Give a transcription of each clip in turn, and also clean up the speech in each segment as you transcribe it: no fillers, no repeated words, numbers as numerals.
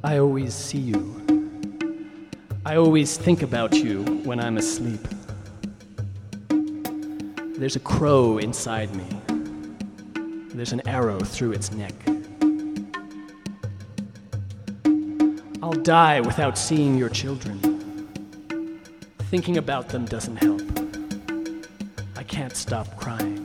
I always see you. I always think about you when I'm asleep. There's a crow inside me. There's an arrow through its neck. I'll die without seeing your children. Thinking about them doesn't help. I can't stop crying.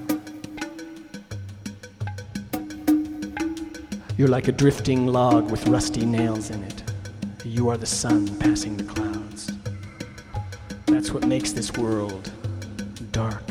You're like a drifting log with rusty nails in it. You are the sun passing the clouds. That's what makes this world dark.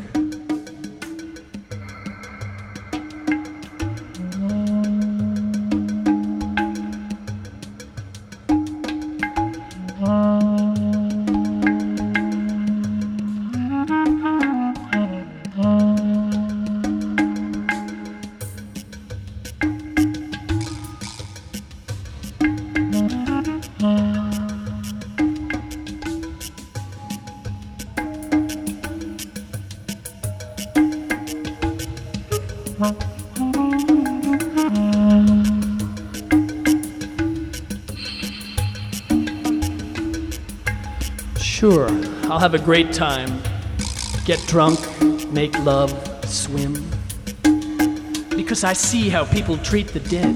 Sure, I'll have a great time. Get drunk, make love, swim. Because I see how people treat the dead.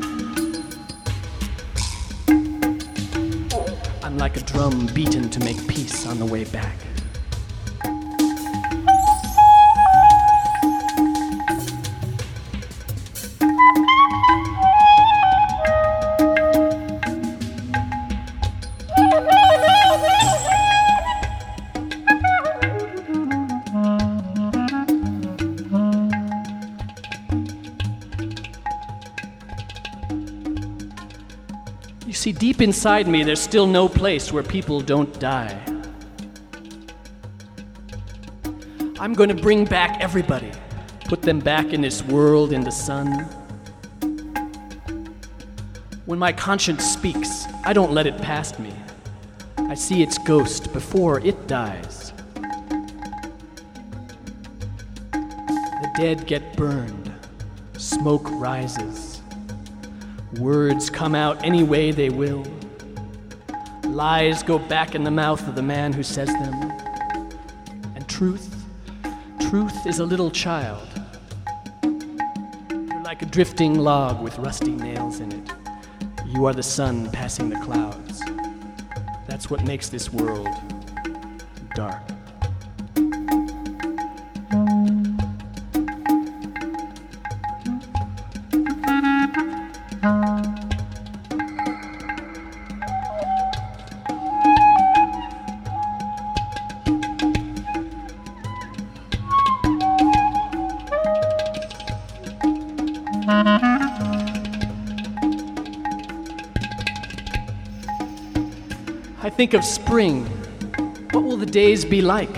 I'm like a drum beaten to make peace on the way back. You see, deep inside me, there's still no place where people don't die. I'm going to bring back everybody, put them back in this world, in the sun. When my conscience speaks, I don't let it past me. I see its ghost before it dies. The dead get burned, smoke rises. Words come out any way they will. Lies go back in the mouth of the man who says them. And truth is a little child. You're like a drifting log with rusty nails in it. You are the sun passing the clouds. That's what makes this world dark. I think of spring. What will the days be like?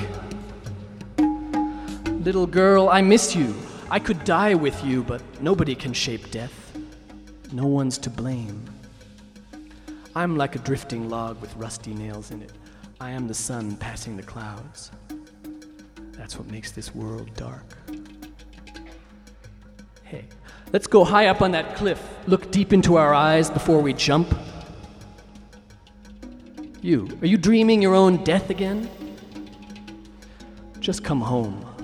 Little girl, I miss you. I could die with you, but nobody can shape death. No one's to blame. I'm like a drifting log with rusty nails in it. I am the sun passing the clouds. That's what makes this world dark. Hey, let's go high up on that cliff, look deep into our eyes before we jump. Are you dreaming your own death again? Just come home.